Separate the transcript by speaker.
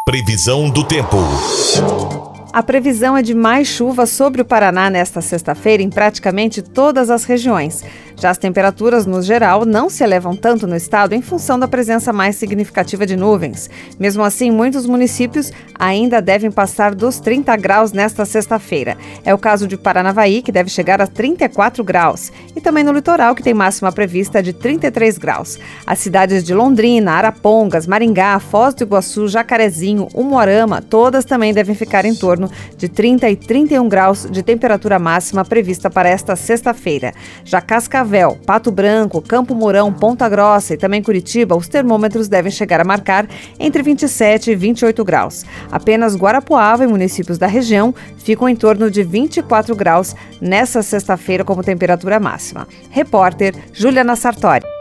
Speaker 1: Previsão do tempo.
Speaker 2: A previsão é de mais chuva sobre o Paraná nesta sexta-feira em praticamente todas as regiões. Já as temperaturas, no geral, não se elevam tanto no estado em função da presença mais significativa de nuvens. Mesmo assim, muitos municípios ainda devem passar dos 30 graus nesta sexta-feira. É o caso de Paranavaí, que deve chegar a 34 graus. E também no litoral, que tem máxima prevista de 33 graus. As cidades de Londrina, Arapongas, Maringá, Foz do Iguaçu, Jacarezinho, Umuarama, todas também devem ficar em torno de 30 e 31 graus de temperatura máxima prevista para esta sexta-feira. Já Cascavel, Pato Branco, Campo Mourão, Ponta Grossa e também Curitiba, os termômetros devem chegar a marcar entre 27 e 28 graus. Apenas Guarapuava e municípios da região ficam em torno de 24 graus nessa sexta-feira como temperatura máxima. Repórter Juliana Sartori.